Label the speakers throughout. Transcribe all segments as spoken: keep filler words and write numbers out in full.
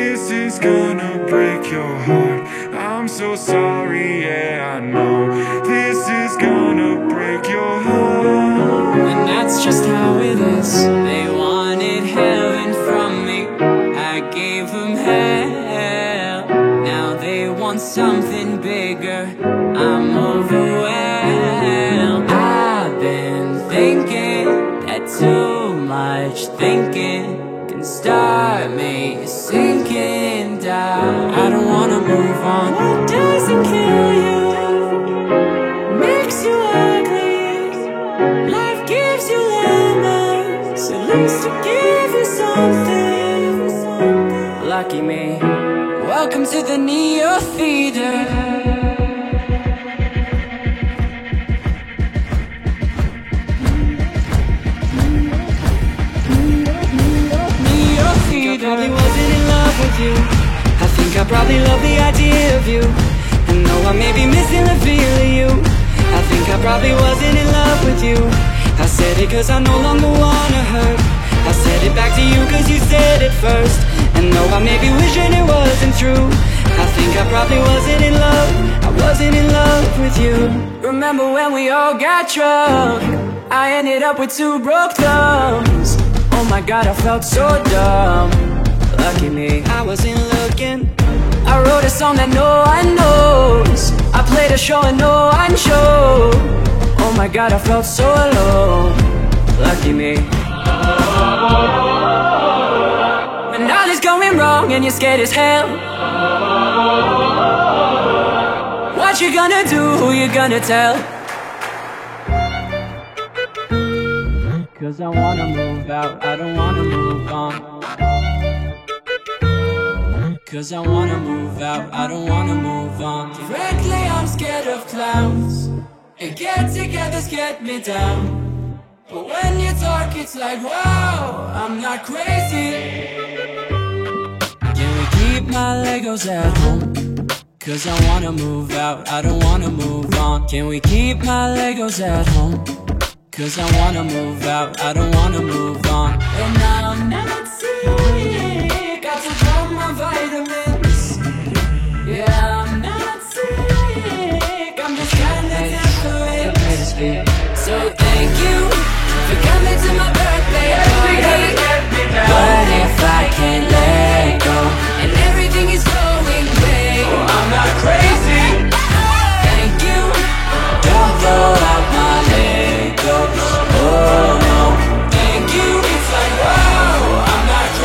Speaker 1: This is gonna break your heart. I'm so sorry, yeah, I know. This is gonna break your heart.
Speaker 2: And that's just how it is. They wanted heaven from me, I gave them hell. Now they want something bigger, I'm overwhelmed. I've been thinking that too much thinking can start me sinking down. I don't wanna move on. What doesn't kill you makes you ugly. Life gives you lemons, at least to give you something. Lucky me. Welcome to the Neo Theater. I probably wasn't in love with you. I think I probably love the idea of you. And though I may be missing the feel of you, I think I probably wasn't in love with you. I said it cause I no longer wanna hurt. I said it back to you cause you said it first. And though I may be wishing it wasn't true, I think I probably wasn't in love. I wasn't in love with you. Remember when we all got drunk? I ended up with two broke thumbs. Oh my god, I felt so dumb. Lucky me, I wasn't looking. I wrote a song that no one knows. I played a show and no one showed. Oh my god, I felt so alone. Lucky me. When all is going wrong and you're scared as hell, what you gonna do, who you gonna tell? Cause I wanna move out, I don't wanna move on. Cause I wanna move out, I don't wanna move on. Frankly, I'm scared of clowns, and get-togethers get me down. But when you talk, it's like, wow, I'm not crazy. Can we keep my Legos at home? Cause I wanna move out, I don't wanna move on. Can we keep my Legos at home? Cause I wanna move out, I don't wanna move on. And I'm not sick, got to drop my vitamins. Yeah, I'm not sick, I'm just kinda desperate. So thank you for coming to my birthday party. But if I can't let go and everything is going great, oh, I'm not crazy. Thank you, don't throw out my Legos. Oh no, thank you. It's like, wow, I'm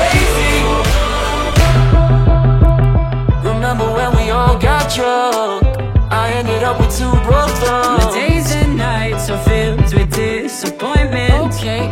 Speaker 2: not crazy. Remember when we all got drunk? I ended up with two broke thumbs. My days and nights are filled with disappointment. Okay,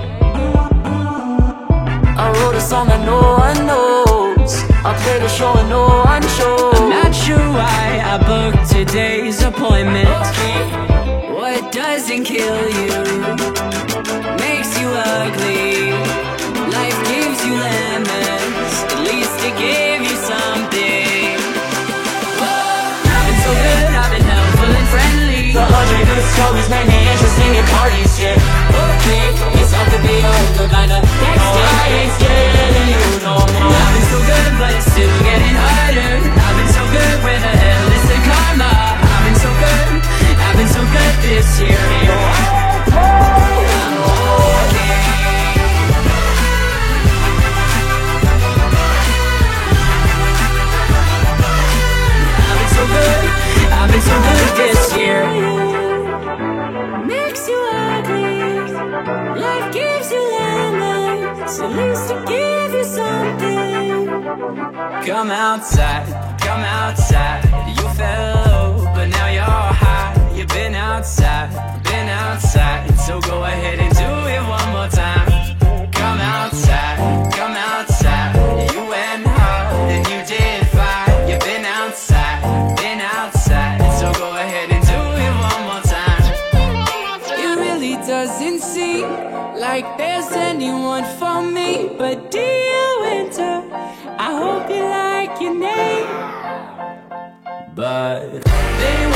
Speaker 2: I wrote a song that no one knows. I played a show and no one shows. I'm not sure why I booked today's appointment. Okay. What doesn't kill you makes you ugly. Life gives you lemons, at least it gave you something. I've been so good, I've been helpful and friendly. The hundred good stories make me interesting at parties, yeah. Okay, it's up to be over by the next day. I ain't scared of you no more. I've been so good, but it's still getting harder. I've been so good, where the hell is the karma? I've been so good, I've been so good this year. I'm okay. I've been so good, I've been so good this year. Makes you ugly, life gives you lemons, at least to give you something. Come outside, come outside. You fell low, but now you're high. You've been outside, been outside. So go ahead and do it one more time. Come outside, come outside. You went hard and you did fine. You've been outside, been outside. So go ahead and do it one more time. It really doesn't seem like there's anyone for me. But dear winter, I hope you like your name. But they